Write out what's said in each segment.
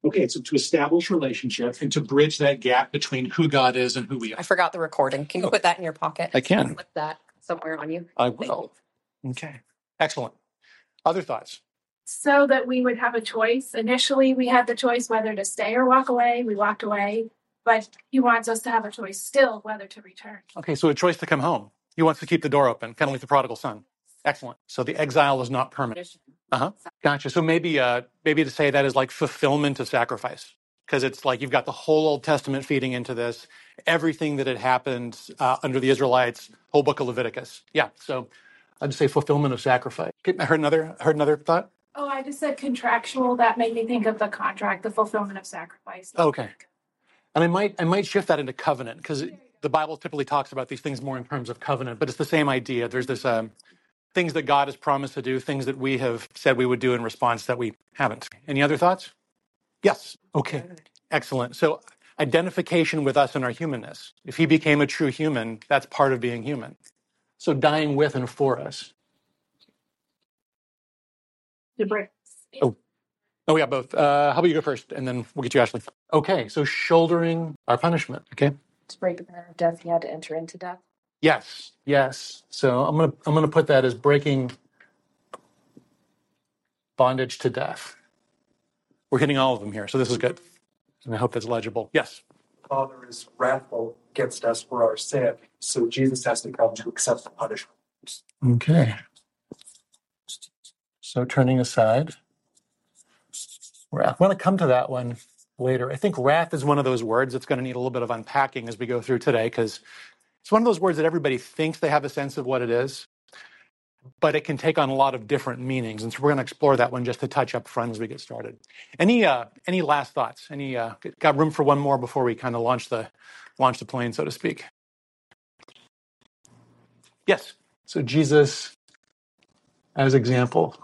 Okay, so to establish relationship and to bridge that gap between who God is and who we are. I forgot the recording. Can you put that in your pocket? I can. Flip that somewhere on you. I will. Okay. Excellent. Other thoughts? So that we would have a choice. Initially, we had the choice whether to stay or walk away. We walked away, but he wants us to have a choice still whether to return. Okay, so a choice to come home. He wants to keep the door open, kind of like the prodigal son. Excellent. So the exile is not permanent. Gotcha. So maybe to say that is like fulfillment of sacrifice, because it's like you've got the whole Old Testament feeding into this, everything that had happened under the Israelites, whole book of Leviticus. Yeah. So I'd say fulfillment of sacrifice. Okay, I heard another thought. Oh, I just said contractual. That made me think of the contract, the fulfillment of sacrifice. Okay. And I might shift that into covenant, because the Bible typically talks about these things more in terms of covenant, but it's the same idea. There's this things that God has promised to do, things that we have said we would do in response that we haven't. Any other thoughts? Yes. Okay. Excellent. So identification with us and our humanness. If he became a true human, that's part of being human. So dying with and for us. The bricks. Oh, we got both. How about you go first, and then we'll get you, Ashley. Okay. So shouldering our punishment. Okay. To break the power of death, he had to enter into death. Yes. Yes. So I'm gonna put that as breaking bondage to death. We're hitting all of them here, so this is good. And I hope that's legible. Yes. Father is wrathful against us for our sin, so Jesus has to come to accept the punishment. Okay. So turning aside, wrath. I want to come to that one later. I think wrath is one of those words that's going to need a little bit of unpacking as we go through today, because it's one of those words that everybody thinks they have a sense of what it is, but it can take on a lot of different meanings. And so we're going to explore that one just to touch up front as we get started. Any last thoughts? Got room for one more before we kind of launch the plane, so to speak? Yes. So Jesus as example.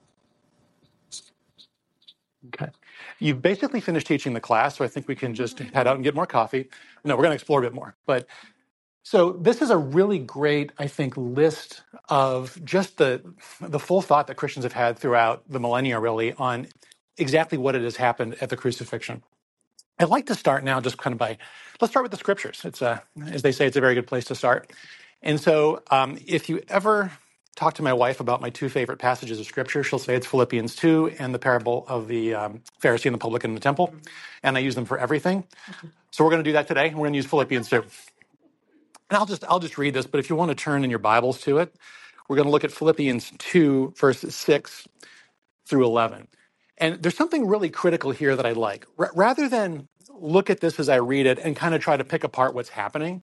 Okay. You've basically finished teaching the class, so I think we can just head out and get more coffee. No, we're going to explore a bit more. But so this is a really great, I think, list of just the full thought that Christians have had throughout the millennia, really, on exactly what it has happened at the crucifixion. I'd like to start now just kind of let's start with the scriptures. It's as they say, it's a very good place to start. And so if you ever talk to my wife about my two favorite passages of scripture, she'll say it's Philippians 2 and the parable of the Pharisee and the publican in the temple. And I use them for everything. So we're going to do that today. We're going to use Philippians 2. And I'll just read this, but if you want to turn in your Bibles to it, we're going to look at Philippians 2, verses 6 through 11. And there's something really critical here that I like. Rather than look at this as I read it and kind of try to pick apart what's happening,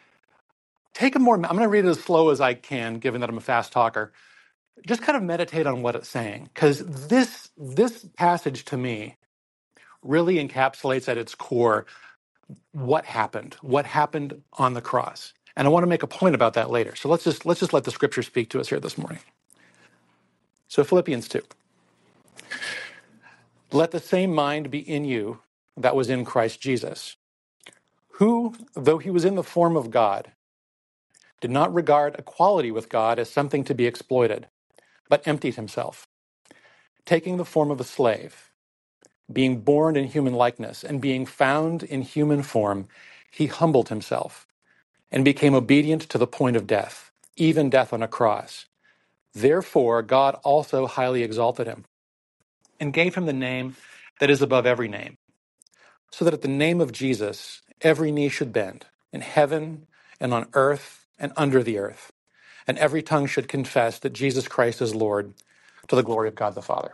I'm going to read it as slow as I can, given that I'm a fast talker. Just kind of meditate on what it's saying, because this passage to me really encapsulates at its core what happened on the cross. And I want to make a point about that later. So let's just let the scripture speak to us here this morning. So Philippians 2. Let the same mind be in you that was in Christ Jesus, who, though he was in the form of God, did not regard equality with God as something to be exploited, but emptied himself, taking the form of a slave, being born in human likeness, and being found in human form, he humbled himself and became obedient to the point of death, even death on a cross. Therefore, God also highly exalted him and gave him the name that is above every name, so that at the name of Jesus, every knee should bend, in heaven and on earth and under the earth, and every tongue should confess that Jesus Christ is Lord, to the glory of God the Father.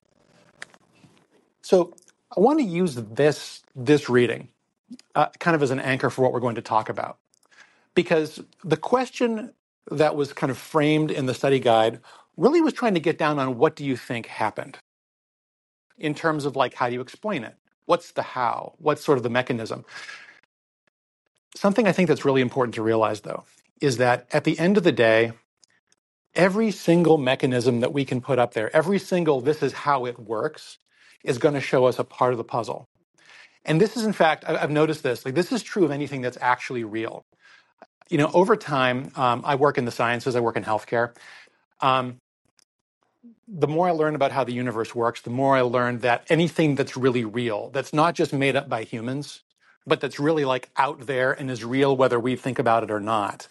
So I want to use this reading kind of as an anchor for what we're going to talk about, because the question that was kind of framed in the study guide really was trying to get down on what do you think happened in terms of like how do you explain it? What's the how? What's sort of the mechanism? Something I think that's really important to realize, though, is that at the end of the day, every single mechanism that we can put up there, every single this is how it works, is going to show us a part of the puzzle. And this is, in fact, I've noticed this, like this is true of anything that's actually real. You know, over time, I work in the sciences, I work in healthcare. the more I learn about how the universe works, the more I learn that anything that's really real, that's not just made up by humans, but that's really like out there and is real whether we think about it or not.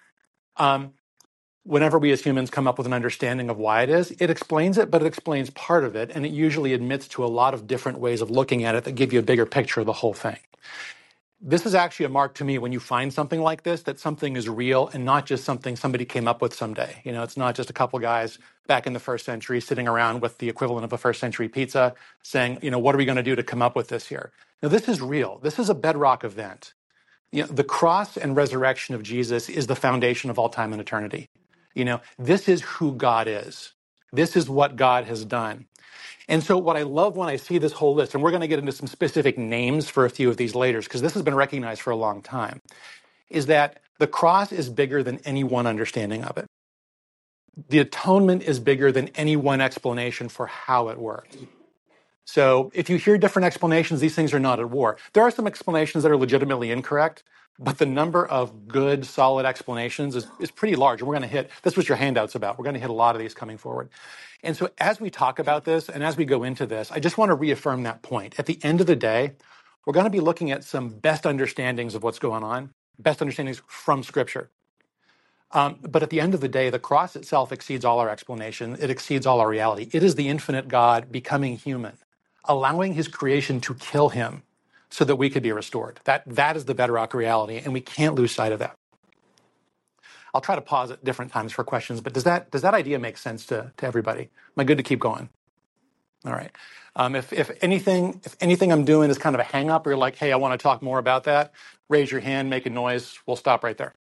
Whenever we as humans come up with an understanding of why it is, it explains it, but it explains part of it, and it usually admits to a lot of different ways of looking at it that give you a bigger picture of the whole thing. This is actually a mark to me when you find something like this, that something is real and not just something somebody came up with someday. You know, it's not just a couple guys back in the first century sitting around with the equivalent of a first century pizza saying, you know, what are we going to do to come up with this here? Now, this is real. This is a bedrock event. You know, the cross and resurrection of Jesus is the foundation of all time and eternity. You know, this is who God is. This is what God has done. And so what I love when I see this whole list, and we're going to get into some specific names for a few of these later, because this has been recognized for a long time, is that the cross is bigger than any one understanding of it. The atonement is bigger than any one explanation for how it works. So if you hear different explanations, these things are not at war. There are some explanations that are legitimately incorrect, but the number of good, solid explanations is pretty large. And we're going to hit, that's what your handout's about. We're going to hit a lot of these coming forward. And so as we talk about this and as we go into this, I just want to reaffirm that point. At the end of the day, we're going to be looking at some best understandings of what's going on, best understandings from Scripture. But at the end of the day, the cross itself exceeds all our explanation. It exceeds all our reality. It is the infinite God becoming human, allowing his creation to kill him so that we could be restored. That is the bedrock reality, and we can't lose sight of that. I'll try to pause at different times for questions, but does that idea make sense to everybody? Am I good to keep going? All right. If anything I'm doing is kind of a hang up, or you're like, hey, I want to talk more about that, raise your hand, make a noise. We'll stop right there.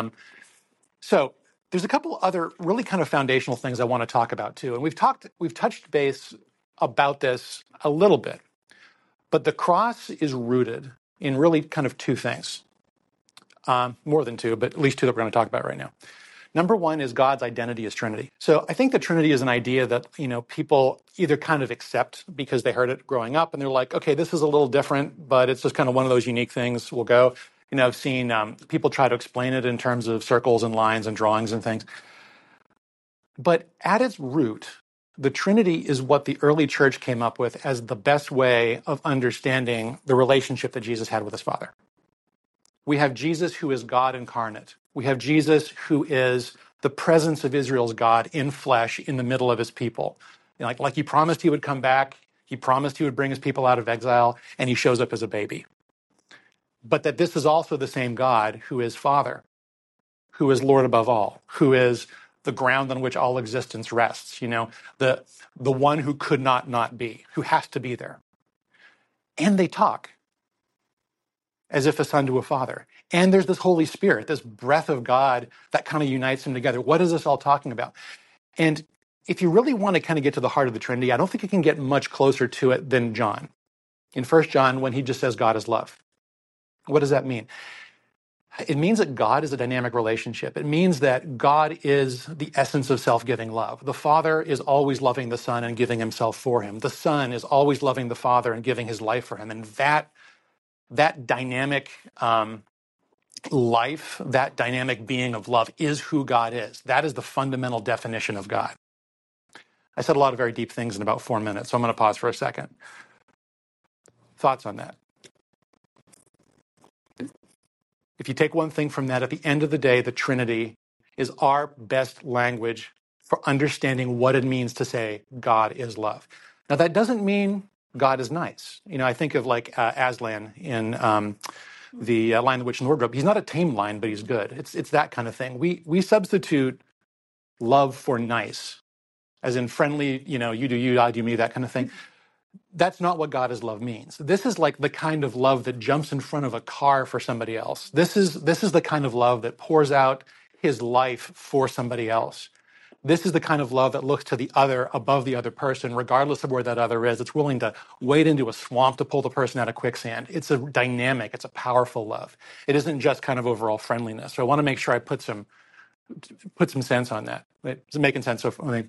So there's a couple other really kind of foundational things I want to talk about too. And we've touched base about this a little bit, but the cross is rooted in really kind of two things. More than two, but at least two that we're going to talk about right now. Number one is God's identity as Trinity. So I think the Trinity is an idea that, you know, people either kind of accept because they heard it growing up and they're like, okay, this is a little different, but it's just kind of one of those unique things. We'll go. You know, I've seen people try to explain it in terms of circles and lines and drawings and things. But at its root, the Trinity is what the early church came up with as the best way of understanding the relationship that Jesus had with his Father. We have Jesus who is God incarnate. We have Jesus who is the presence of Israel's God in flesh in the middle of his people. You know, like he promised he would come back. He promised he would bring his people out of exile, and he shows up as a baby. But that this is also the same God who is Father, who is Lord above all, who is the ground on which all existence rests, you know, the one who could not be, who has to be there. And they talk as if a son to a father. And there's this Holy Spirit, this breath of God that kind of unites them together. What is this all talking about? And if you really want to kind of get to the heart of the Trinity, I don't think you can get much closer to it than John. In 1 John, when he just says God is love. What does that mean? It means that God is a dynamic relationship. It means that God is the essence of self-giving love. The Father is always loving the Son and giving himself for him. The Son is always loving the Father and giving his life for him. And that dynamic life, that dynamic being of love is who God is. That is the fundamental definition of God. I said a lot of very deep things in about 4 minutes, so I'm going to pause for a second. Thoughts on that? If you take one thing from that, at the end of the day, the Trinity is our best language for understanding what it means to say God is love. Now, that doesn't mean God is nice. You know, I think of like Aslan in the Lion, the Witch, and the Wardrobe. He's not a tame lion, but he's good. It's that kind of thing. We substitute love for nice, as in friendly, you know, you do you, I do me, that kind of thing. That's not what God is love means. This is like the kind of love that jumps in front of a car for somebody else. This is the kind of love that pours out his life for somebody else. This is the kind of love that looks to the other above the other person, regardless of where that other is. It's willing to wade into a swamp to pull the person out of quicksand. It's a dynamic, it's a powerful love. It isn't just kind of overall friendliness. So I want to make sure I put some sense on that. Is it making sense so far?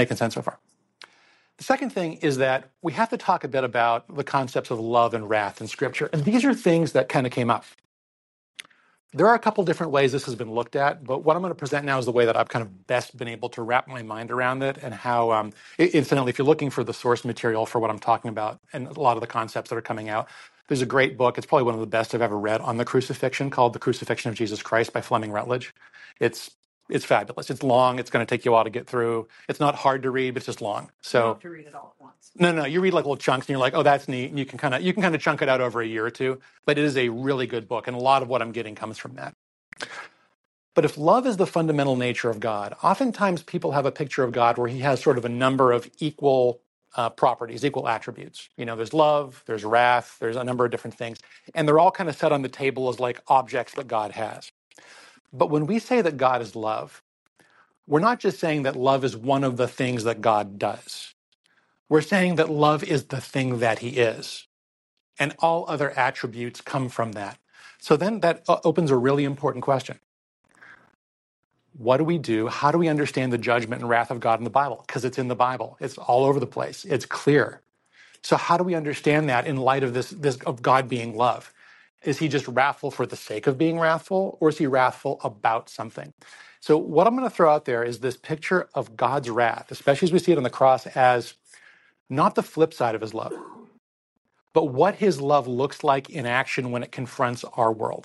The second thing is that we have to talk a bit about the concepts of love and wrath in Scripture. And these are things that kind of came up. There are a couple different ways this has been looked at, but what I'm going to present now is the way that I've kind of best been able to wrap my mind around it, and how, incidentally, if you're looking for the source material for what I'm talking about and a lot of the concepts that are coming out, there's a great book. It's probably one of the best I've ever read on the crucifixion, called The Crucifixion of Jesus Christ by Fleming Rutledge. It's fabulous. It's long. It's going to take you a while to get through. It's not hard to read, but it's just long. You So don't have to read it all at once. no, you read like little chunks, and you're like, oh, that's neat, and you can kind of chunk it out over a year or two. But it is a really good book, and a lot of what I'm getting comes from that. But if love is the fundamental nature of God, oftentimes people have a picture of God where he has sort of a number of equal properties, equal attributes. You know, there's love, there's wrath, there's a number of different things. And they're all kind of set on the table as like objects that God has. But when we say that God is love, we're not just saying that love is one of the things that God does. We're saying that love is the thing that he is. And all other attributes come from that. So then that opens a really important question. What do we do? How do we understand the judgment and wrath of God in the Bible? Because it's in the Bible. It's all over the place. It's clear. So how do we understand that in light of this of God being love? Is he just wrathful for the sake of being wrathful, or is he wrathful about something? So what I'm going to throw out there is this picture of God's wrath, especially as we see it on the cross, as not the flip side of his love, but what his love looks like in action when it confronts our world.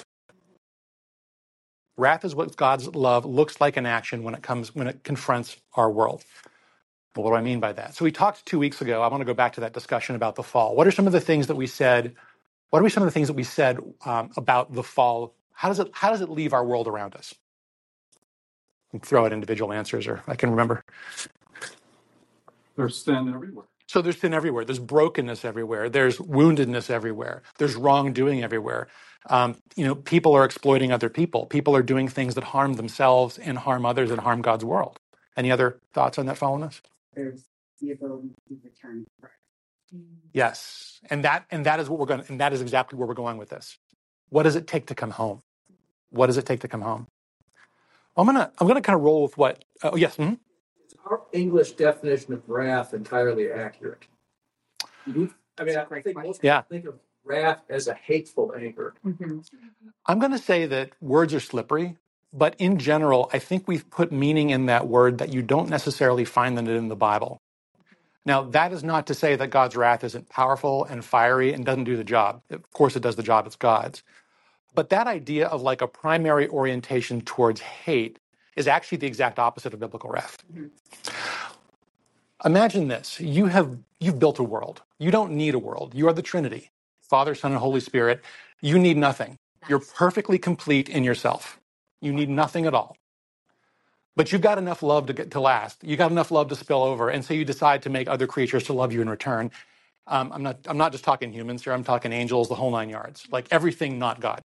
Wrath is what God's love looks like in action when it confronts our world. Well, what do I mean by that? So we talked 2 weeks ago. I want to go back to that discussion about the fall. What are some of the things that we said? What are some of the things that we said about the fall? How does it leave our world around us? You can throw out individual answers, or I can remember. There's sin everywhere. So there's sin everywhere. There's brokenness everywhere. There's woundedness everywhere. There's wrongdoing everywhere. People are exploiting other people. People are doing things that harm themselves and harm others and harm God's world. Any other thoughts on that, following us? There's the ability to return to Christ. Yes, and that is what we're going. And that is exactly where we're going with this. What does it take to come home? What does it take to come home? I'm gonna kind of roll with what. Oh yes. Mm-hmm. Is our English definition of wrath entirely accurate? I think most people think of wrath as a hateful anger. Mm-hmm. I'm going to say that words are slippery, but in general, I think we've put meaning in that word that you don't necessarily find that in the Bible. Now, that is not to say that God's wrath isn't powerful and fiery and doesn't do the job. Of course, it does the job. It's God's. But that idea of like a primary orientation towards hate is actually the exact opposite of biblical wrath. Mm-hmm. Imagine this. You've built a world. You don't need a world. You are the Trinity, Father, Son, and Holy Spirit. You need nothing. You're perfectly complete in yourself. You need nothing at all. But you've got enough love to last. You got enough love to spill over, and so you decide to make other creatures to love you in return. I'm not just talking humans here. I'm talking angels, the whole nine yards, like everything not God.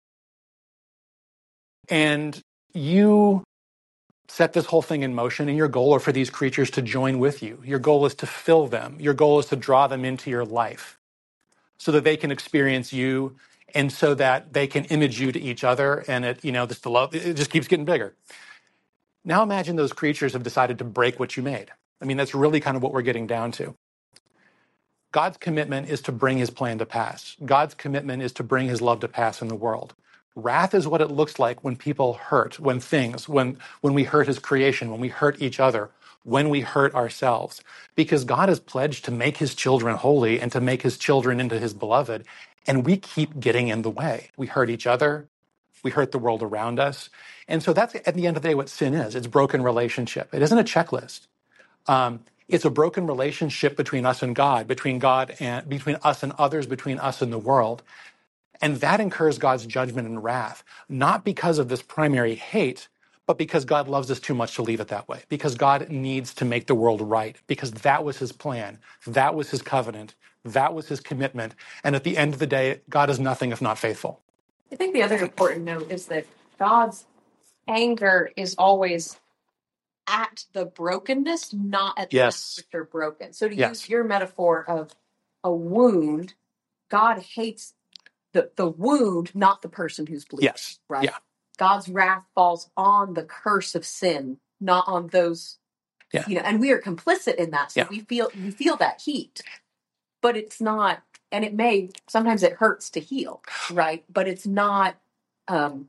And you set this whole thing in motion, and your goal is for these creatures to join with you. Your goal is to fill them. Your goal is to draw them into your life so that they can experience you and so that they can image you to each other. And the love, it just keeps getting bigger. Now imagine those creatures have decided to break what you made. I mean, that's really kind of what we're getting down to. God's commitment is to bring his plan to pass. God's commitment is to bring his love to pass in the world. Wrath is what it looks like when people hurt, when we hurt his creation, when we hurt each other, when we hurt ourselves. Because God has pledged to make his children holy and to make his children into his beloved. And we keep getting in the way. We hurt each other. We hurt the world around us. And so that's, at the end of the day, what sin is. It's broken relationship. It isn't a checklist. It's a broken relationship between us and God, between us and others, between us and the world. And that incurs God's judgment and wrath, not because of this primary hate, but because God loves us too much to leave it that way, because God needs to make the world right, because that was his plan, that was his covenant, that was his commitment. And at the end of the day, God is nothing if not faithful. I think the other important note is that God's anger is always at the brokenness, not at the things which are broken. So to use your metaphor of a wound, God hates the wound, not the person who's bleeding. Yes. Right? Yeah. God's wrath falls on the curse of sin, not on those. Yeah. And we are complicit in that. So we feel that heat, but it's not, and sometimes it hurts to heal, right? But it's not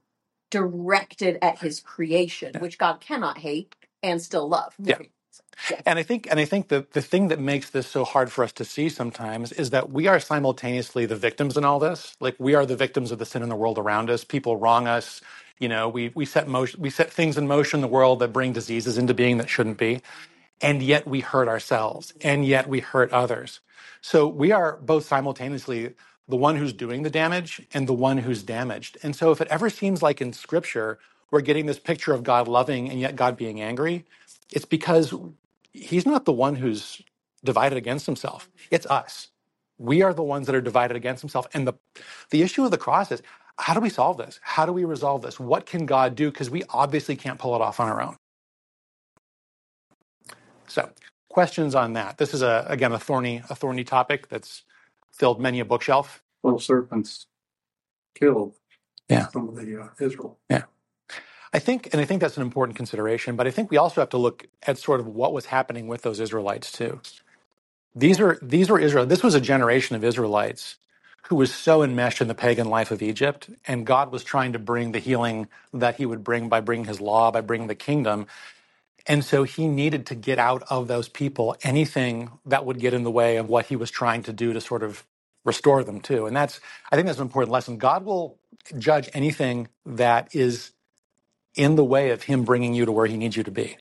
directed at his creation, which God cannot hate and still love. Yeah. Yeah. And I think the thing that makes this so hard for us to see sometimes is that we are simultaneously the victims in all this. Like, we are the victims of the sin in the world around us. People wrong us. We set things in motion in the world that bring diseases into being that shouldn't be. And yet we hurt ourselves, and yet we hurt others. So we are both simultaneously the one who's doing the damage and the one who's damaged. And so if it ever seems like in Scripture we're getting this picture of God loving and yet God being angry, it's because he's not the one who's divided against himself. It's us. We are the ones that are divided against himself. And the issue of the cross is, how do we solve this? How do we resolve this? What can God do? Because we obviously can't pull it off on our own. So, questions on that? This is again a thorny topic that's filled many a bookshelf. Little serpents killed Yeah. some of the Israel. Yeah. I think that's an important consideration, but I think we also have to look at sort of what was happening with those Israelites too. These were Israel. This was a generation of Israelites who was so enmeshed in the pagan life of Egypt, and God was trying to bring the healing that he would bring by bringing his law, by bringing the kingdom. And so he needed to get out of those people anything that would get in the way of what he was trying to do to sort of restore them too. And I think that's an important lesson. God will judge anything that is in the way of him bringing you to where he needs you to be.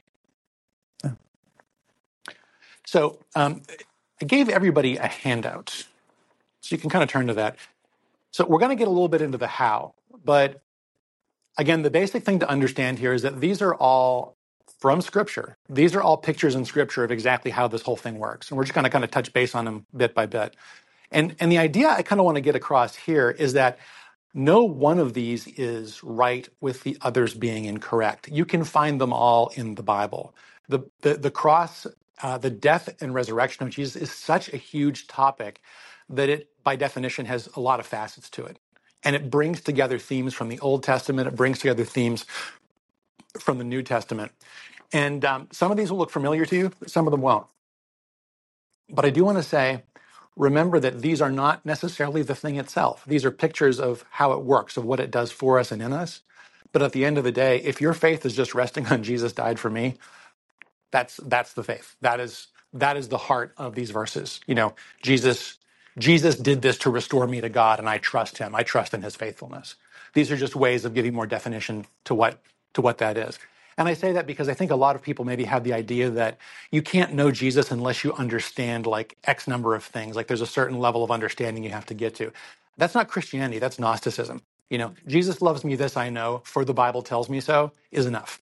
So I gave everybody a handout, so you can kind of turn to that. So we're going to get a little bit into the how, but again, the basic thing to understand here is that these are all from Scripture. These are all pictures in Scripture of exactly how this whole thing works. And we're just going to kind of touch base on them bit by bit. And the idea I kind of want to get across here is that no one of these is right with the others being incorrect. You can find them all in the Bible. The cross, the death and resurrection of Jesus is such a huge topic that it, by definition, has a lot of facets to it. And it brings together themes from the Old Testament. It brings together themes from the New Testament. And some of these will look familiar to you, some of them won't. But I do want to say, remember that these are not necessarily the thing itself. These are pictures of how it works, of what it does for us and in us. But at the end of the day, if your faith is just resting on Jesus died for me, that's the faith. That is the heart of these verses. Jesus did this to restore me to God, and I trust him. I trust in his faithfulness. These are just ways of giving more definition to what that is. And I say that because I think a lot of people maybe have the idea that you can't know Jesus unless you understand like X number of things. Like there's a certain level of understanding you have to get to. That's not Christianity. That's Gnosticism. Jesus loves me, this I know, for the Bible tells me so, is enough.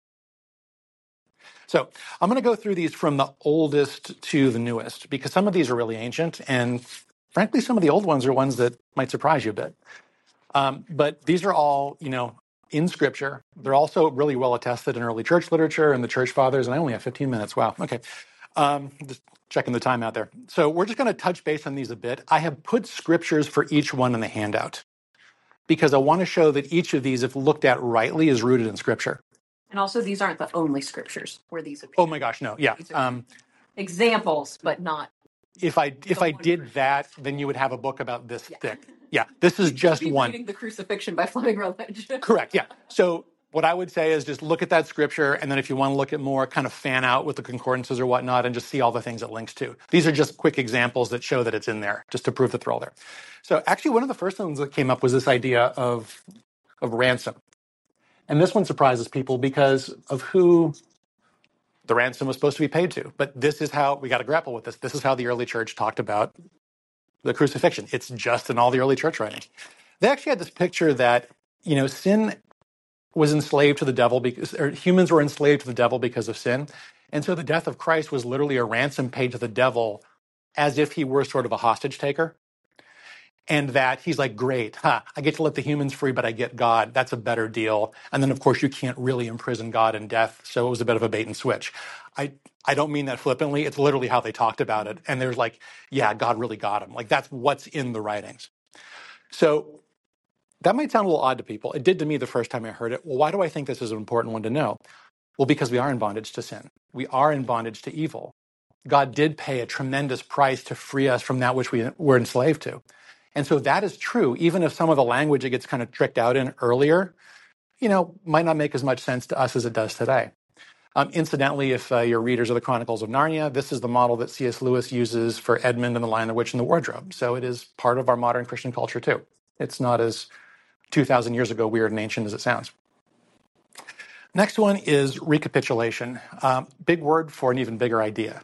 So I'm going to go through these from the oldest to the newest, because some of these are really ancient, and frankly, some of the old ones are ones that might surprise you a bit. But these are all, in Scripture. They're also really well attested in early church literature and the church fathers, and I only have 15 minutes. Wow. Okay. Just checking the time out there. So we're just going to touch base on these a bit. I have put scriptures for each one in the handout because I want to show that each of these, if looked at rightly, is rooted in Scripture. And also, these aren't the only scriptures where these appear. Oh my gosh, no. Yeah. Examples, but not. If I did that, then you would have a book about this thick. Yeah, this is just one. Reading The Crucifixion by Fleming Rutledge. Correct, yeah. So what I would say is just look at that scripture, and then if you want to look at more, kind of fan out with the concordances or whatnot and just see all the things it links to. These are just quick examples that show that it's in there, just to prove that they're all there. So actually, one of the first ones that came up was this idea of ransom. And this one surprises people because of who the ransom was supposed to be paid to. But this is how, we got to grapple with this. This is how the early church talked about the crucifixion. It's just in all the early church writing. They actually had this picture that, sin was enslaved to the devil or humans were enslaved to the devil because of sin. And so the death of Christ was literally a ransom paid to the devil as if he were sort of a hostage taker. And that he's like, great, I get to let the humans free, but I get God. That's a better deal. And then, of course, you can't really imprison God in death. So it was a bit of a bait and switch. I don't mean that flippantly. It's literally how they talked about it. And there's like, yeah, God really got him. Like that's what's in the writings. So that might sound a little odd to people. It did to me the first time I heard it. Well, why do I think this is an important one to know? Well, because we are in bondage to sin. We are in bondage to evil. God did pay a tremendous price to free us from that which we were enslaved to. And so that is true, even if some of the language it gets kind of tricked out in earlier might not make as much sense to us as it does today. Incidentally, if you're readers of the Chronicles of Narnia, this is the model that C.S. Lewis uses for Edmund and the Lion, the Witch, and the Wardrobe. So it is part of our modern Christian culture too. It's not as 2,000 years ago weird and ancient as it sounds. Next one is recapitulation. Big word for an even bigger idea.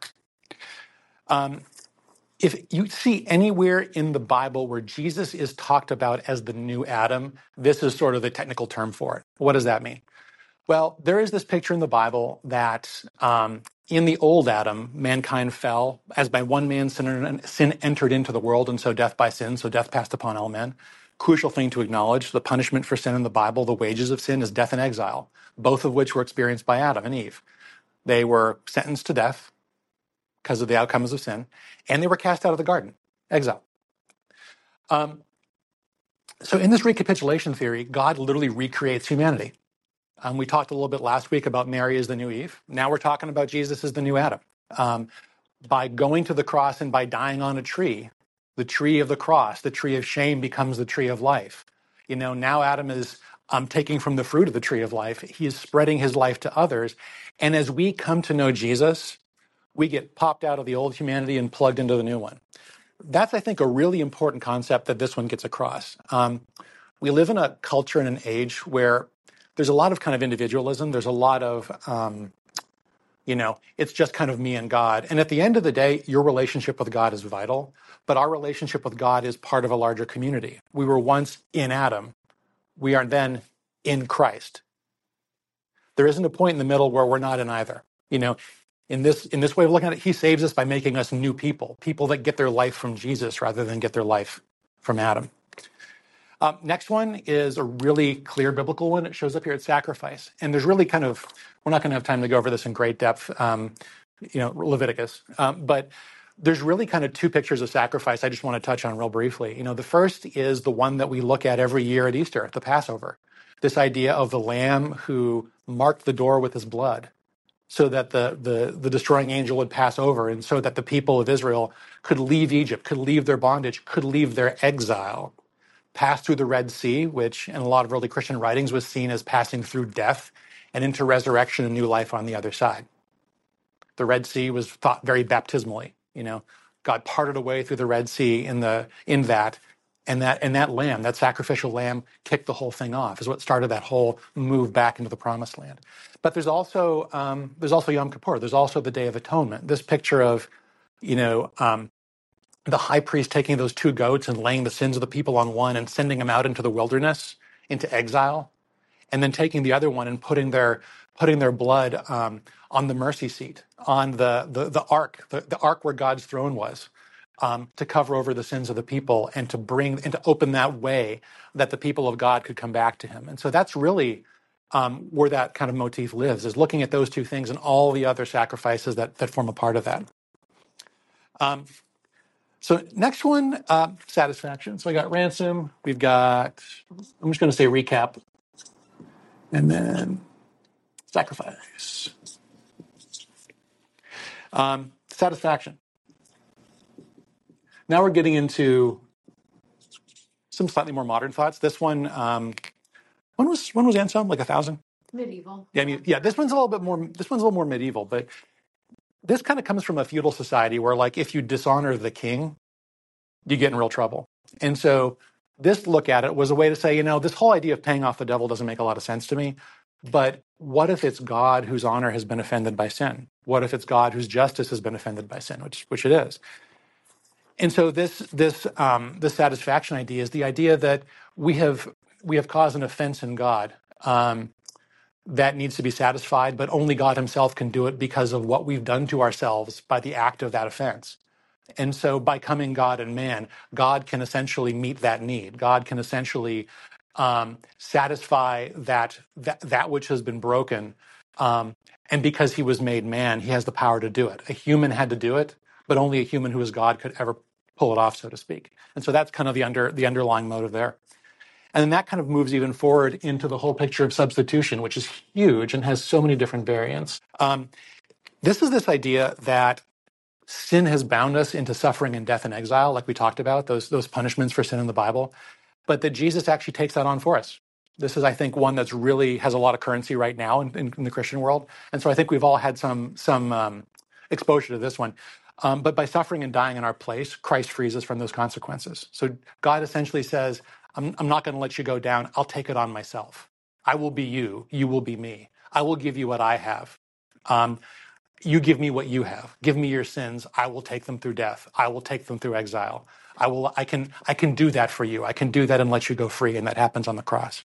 If you see anywhere in the Bible where Jesus is talked about as the new Adam, this is sort of the technical term for it. What does that mean? Well, there is this picture in the Bible that in the old Adam, mankind fell as by one man sin entered into the world, and so death by sin, so death passed upon all men. Crucial thing to acknowledge, the punishment for sin in the Bible, the wages of sin is death and exile, both of which were experienced by Adam and Eve. They were sentenced to death because of the outcomes of sin, and they were cast out of the garden, exile. So in this recapitulation theory, God literally recreates humanity. We talked a little bit last week about Mary as the new Eve. Now we're talking about Jesus as the new Adam. By going to the cross and by dying on a tree, the tree of the cross, the tree of shame becomes the tree of life. Now Adam is taking from the fruit of the tree of life. He is spreading his life to others. And as we come to know Jesus, we get popped out of the old humanity and plugged into the new one. That's, I think, a really important concept that this one gets across. We live in a culture and an age where there's a lot of kind of individualism. There's a lot of, it's just kind of me and God. And at the end of the day, your relationship with God is vital, but our relationship with God is part of a larger community. We were once in Adam. We are then in Christ. There isn't a point in the middle where we're not in either. In this way of looking at it, he saves us by making us new people that get their life from Jesus rather than get their life from Adam. Next one is a really clear biblical one. It shows up here at sacrifice. And there's really we're not going to have time to go over this in great depth, Leviticus. But there's really kind of two pictures of sacrifice I just want to touch on real briefly. The first is the one that we look at every year at Easter, the Passover. This idea of the lamb who marked the door with his blood so that the destroying angel would pass over and so that the people of Israel could leave Egypt, could leave their bondage, could leave their exile. Pass through the Red Sea, which in a lot of early Christian writings was seen as passing through death and into resurrection and new life on the other side. The Red Sea was thought very baptismally. God parted a way through the Red Sea in that lamb, that sacrificial lamb, kicked the whole thing off. Is what started that whole move back into the Promised Land. But there's also Yom Kippur. There's also the Day of Atonement. This picture of the high priest taking those two goats and laying the sins of the people on one and sending them out into the wilderness, into exile, and then taking the other one and putting their blood on the mercy seat, on the ark, the ark where God's throne was, to cover over the sins of the people and to open that way that the people of God could come back to him. And so that's really where that kind of motif lives, is looking at those two things and all the other sacrifices that form a part of that. So next one, satisfaction. So I got ransom. I'm just going to say recap. And then sacrifice. Satisfaction. Now we're getting into some slightly more modern thoughts. This one, when was Anselm? Like 1,000? Medieval. Yeah. This one's a little more medieval, but this kind of comes from a feudal society where, like, if you dishonor the king, you get in real trouble. And so this look at it was a way to say, this whole idea of paying off the devil doesn't make a lot of sense to me. But what if it's God whose honor has been offended by sin? What if it's God whose justice has been offended by sin, which it is? And so this satisfaction idea is the idea that we have caused an offense in God that needs to be satisfied, but only God himself can do it because of what we've done to ourselves by the act of that offense. And so by coming God and man, God can essentially meet that need. God can essentially satisfy that which has been broken. And because he was made man, he has the power to do it. A human had to do it, but only a human who is God could ever pull it off, so to speak. And so that's kind of the underlying motive there. And then that kind of moves even forward into the whole picture of substitution, which is huge and has so many different variants. This is this idea that sin has bound us into suffering and death and exile, like we talked about, those punishments for sin in the Bible, but that Jesus actually takes that on for us. This is, I think, one that's really has a lot of currency right now in the Christian world. And so I think we've all had some exposure to this one. But by suffering and dying in our place, Christ frees us from those consequences. So God essentially says, I'm not going to let you go down. I'll take it on myself. I will be you. You will be me. I will give you what I have. You give me what you have. Give me your sins. I will take them through death. I will take them through exile. I can do that for you. I can do that and let you go free. And that happens on the cross.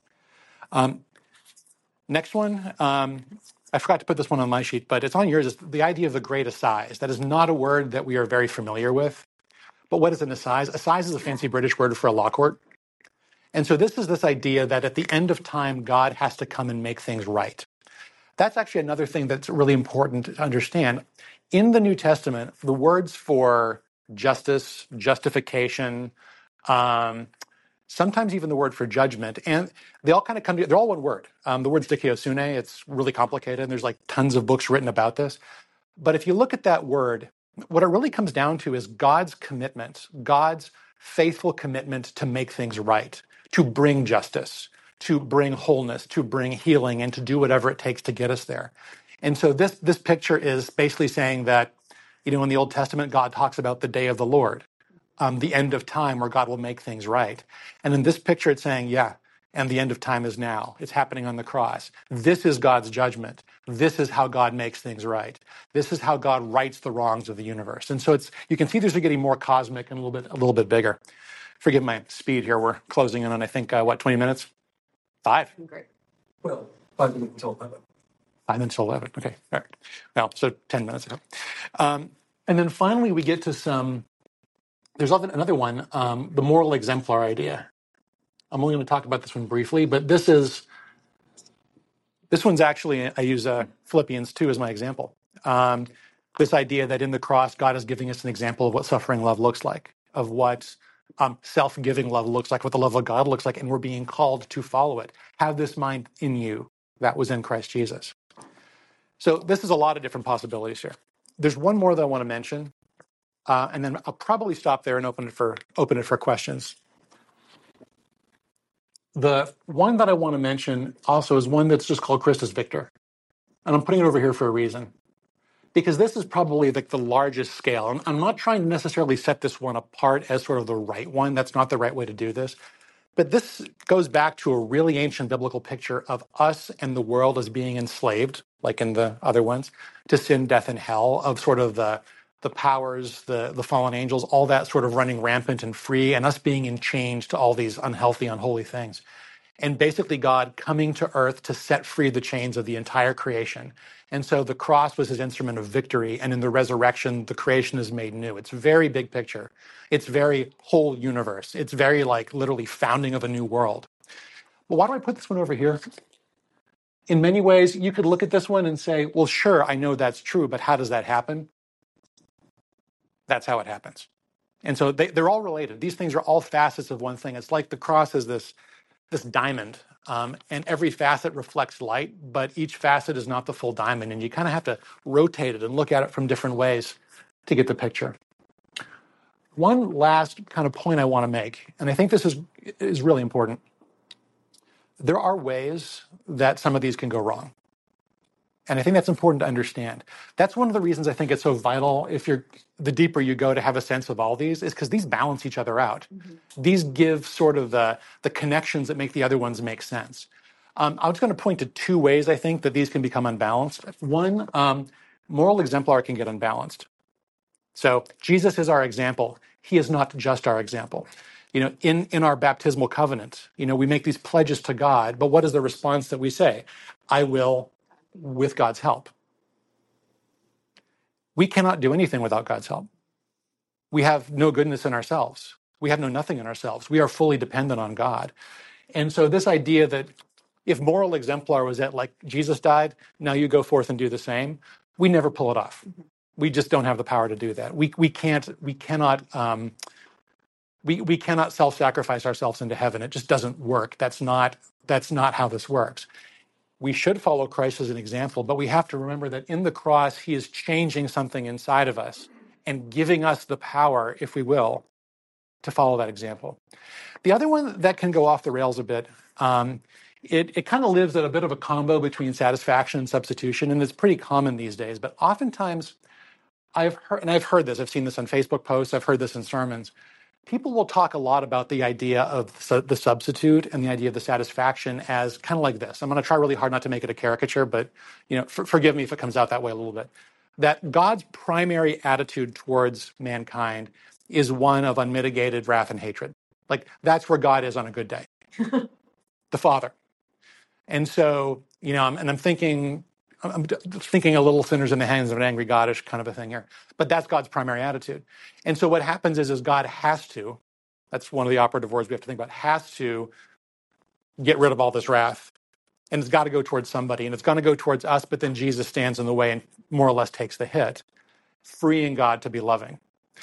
Next one. I forgot to put this one on my sheet, but it's on yours. It's the idea of the great assize. That is not a word that we are very familiar with. But what is an assize? Assize is a fancy British word for a law court. And so this is this idea that at the end of time, God has to come and make things right. That's actually another thing that's really important to understand. In the New Testament, the words for justice, justification, sometimes even the word for judgment, and they all kind of come together. They're all one word. The word's dikaiosune. It's really complicated, and there's like tons of books written about this. But if you look at that word, what it really comes down to is God's commitment, God's faithful commitment to make things right, to bring justice, to bring wholeness, to bring healing, and to do whatever it takes to get us there. And so this picture is basically saying that, in the Old Testament, God talks about the day of the Lord, the end of time where God will make things right. And in this picture, it's saying, and the end of time is now. It's happening on the cross. This is God's judgment. This is how God makes things right. This is how God rights the wrongs of the universe. And so you can see these are getting more cosmic and a little bit bigger. Forgive my speed here. We're closing in on, I think, 20 minutes? 5? Great. Well, 5 minutes until 11. 5 minutes till 11. Okay. All right. Well, so 10 minutes ago. And then finally, we get to there's another one, the moral exemplar idea. I'm only going to talk about this one briefly, but this one's actually, I use Philippians 2 as my example. This idea that in the cross, God is giving us an example of what suffering love looks like, of what self-giving love looks like, what the love of God looks like, and we're being called to follow it. Have this mind in you that was in Christ Jesus. So this is a lot of different possibilities here. There's one more that I want to mention, and then I'll probably stop there and open it for questions. The one that I want to mention also is one that's just called Christus Victor. And I'm putting it over here for a reason. Because this is probably the largest scale. I'm not trying to necessarily set this one apart as sort of the right one. That's not the right way to do this. But this goes back to a really ancient biblical picture of us and the world as being enslaved, like in the other ones, to sin, death, and hell, of sort of the powers, the fallen angels, all that sort of running rampant and free, and us being in chains to all these unhealthy, unholy things. And basically God coming to earth to set free the chains of the entire creation. And so the cross was his instrument of victory. And in the resurrection, the creation is made new. It's very big picture. It's very whole universe. It's very literally founding of a new world. Well, why do I put this one over here? In many ways, you could look at this one and say, well, sure, I know that's true, but how does that happen? That's how it happens. And so they're all related. These things are all facets of one thing. It's like the cross is this diamond, and every facet reflects light, but each facet is not the full diamond, and you kind of have to rotate it and look at it from different ways to get the picture. One last kind of point I want to make, and I think this is really important. There are ways that some of these can go wrong. And I think that's important to understand. That's one of the reasons I think it's so vital, the deeper you go, to have a sense of all these, is because these balance each other out. Mm-hmm. These give sort of the connections that make the other ones make sense. I was going to point to 2 ways I think that these can become unbalanced. One, moral exemplar can get unbalanced. So Jesus is our example. He is not just our example. In our baptismal covenant, we make these pledges to God, but what is the response that we say? I will, with God's help. We cannot do anything without God's help. We have no goodness in ourselves. We have no nothing in ourselves. We are fully dependent on God. And so this idea that if moral exemplar was that like Jesus died, now you go forth and do the same, we never pull it off. We just don't have the power to do that. We cannot self-sacrifice ourselves into heaven. It just doesn't work. That's not how this works. We should follow Christ as an example, but we have to remember that in the cross, he is changing something inside of us and giving us the power, if we will, to follow that example. The other one that can go off the rails a bit, it kind of lives at a bit of a combo between satisfaction and substitution, and it's pretty common these days. But oftentimes, I've heard this, I've seen this on Facebook posts, I've heard this in sermons. People will talk a lot about the idea of the substitute and the idea of the satisfaction as kind of like this. I'm going to try really hard not to make it a caricature, but forgive me if it comes out that way a little bit. That God's primary attitude towards mankind is one of unmitigated wrath and hatred. Like, that's where God is on a good day. The Father. And so, I'm thinking a little sinners in the hands of an angry God-ish kind of a thing here. But that's God's primary attitude. And so what happens is God has to, that's one of the operative words we have to think about, has to get rid of all this wrath. And it's got to go towards somebody. And it's going to go towards us, but then Jesus stands in the way and more or less takes the hit, freeing God to be loving.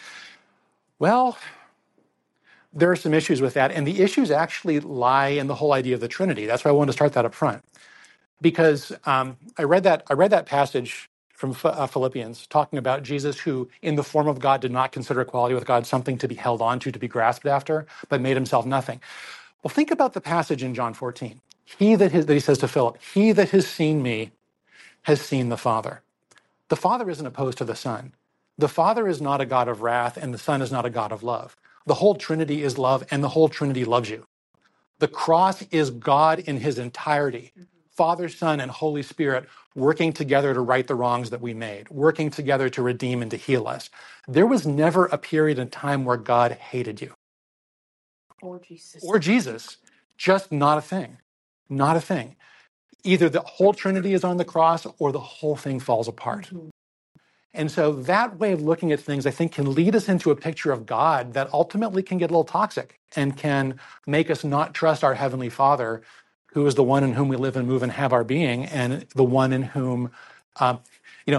Well, there are some issues with that. And the issues actually lie in the whole idea of the Trinity. That's why I wanted to start that up front. Because I read that passage from Philippians talking about Jesus, who in the form of God did not consider equality with God something to be held on to be grasped after, but made himself nothing. Well, think about the passage in John 14. That he says to Philip, he that has seen me has seen the Father. The Father isn't opposed to the Son. The Father is not a God of wrath, and the Son is not a God of love. The whole Trinity is love, and the whole Trinity loves you. The cross is God in his entirety. Father, Son, and Holy Spirit working together to right the wrongs that we made, working together to redeem and to heal us. There was never a period in time where God hated you. Or Jesus. Or Jesus. Just not a thing. Not a thing. Either the whole Trinity is on the cross or the whole thing falls apart. Mm-hmm. And so that way of looking at things, I think, can lead us into a picture of God that ultimately can get a little toxic and can make us not trust our Heavenly Father, who is the one in whom we live and move and have our being, and the one in whom, the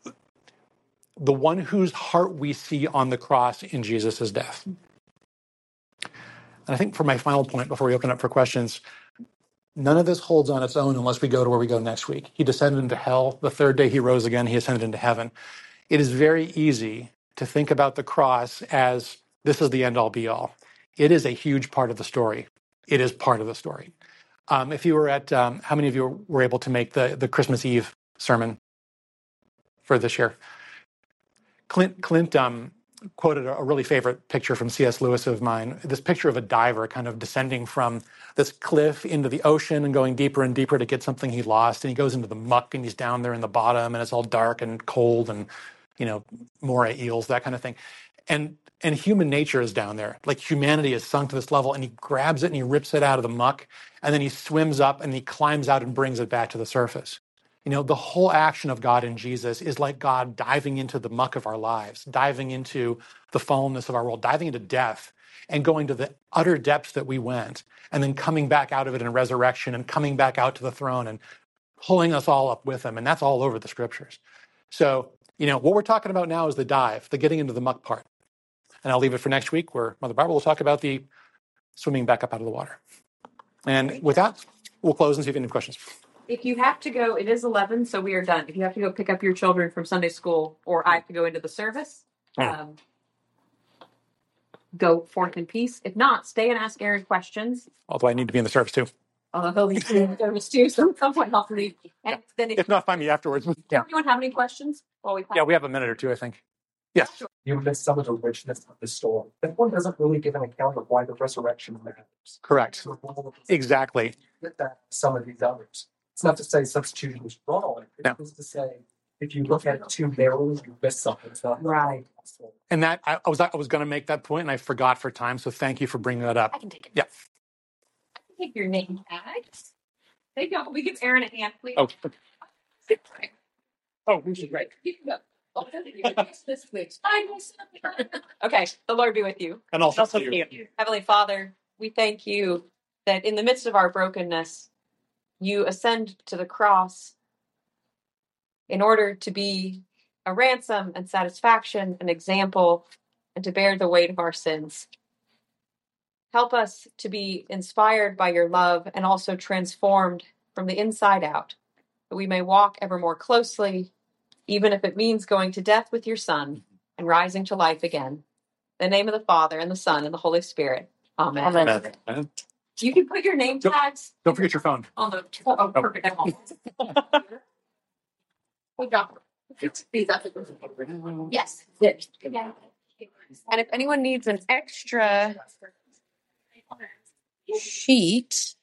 one whose heart we see on the cross in Jesus' death. And I think for my final point, before we open up for questions, none of this holds on its own unless we go to where we go next week. He descended into hell. The third day he rose again. He ascended into heaven. It is very easy to think about the cross as this is the end all be all. It is a huge part of the story. It is part of the story. If you were at, how many of you were able to make the Christmas Eve sermon for this year? Clint quoted a really favorite picture from C.S. Lewis of mine, this picture of a diver kind of descending from this cliff into the ocean and going deeper and deeper to get something he lost. And he goes into the muck and he's down there in the bottom and it's all dark and cold and, moray eels, that kind of thing. And human nature is down there. Like humanity is sunk to this level, and he grabs it and he rips it out of the muck, and then he swims up and he climbs out and brings it back to the surface. The whole action of God in Jesus is like God diving into the muck of our lives, diving into the fallenness of our world, diving into death and going to the utter depths that we went, and then coming back out of it in resurrection and coming back out to the throne and pulling us all up with him. And that's all over the scriptures. So, what we're talking about now is the dive, the getting into the muck part. And I'll leave it for next week where Mother Barbara will talk about the swimming back up out of the water. And with that, we'll close and see if you have any questions. If you have to go, it is 11, so we are done. If you have to go pick up your children from Sunday school, or I have to go into the service, go forth in peace. If not, stay and ask Aaron questions. Although I need to be in the service too. He'll be in the service too, so at some point I'll leave. And then if not, find me afterwards. Yeah. Anyone have any questions? We have a minute or two, I think. Yes. You miss some of the richness of the story. That one doesn't really give an account of why the resurrection matters. Correct. Exactly. With that, some of these others. It's not to say substitution is wrong. It's to say if you look at it too narrowly, you miss something. It's not right. And that I was going to make that point, and I forgot for time. So thank you for bringing that up. I can take it. Yeah. I can take your name tag. Thank you. We give Aaron a hand, please. Oh, this is great. Okay, the Lord be with you. And also with you. Heavenly Father, we thank you that in the midst of our brokenness, you ascend to the cross in order to be a ransom and satisfaction, an example, and to bear the weight of our sins. Help us to be inspired by your love and also transformed from the inside out, that we may walk ever more closely, even if it means going to death with your Son and rising to life again, In the name of the Father, and the Son, and the Holy Spirit. Amen. Amen. Amen. You can put your name tags Don't forget your phone. on the. Oh, perfect. Yes. And if anyone needs an extra sheet,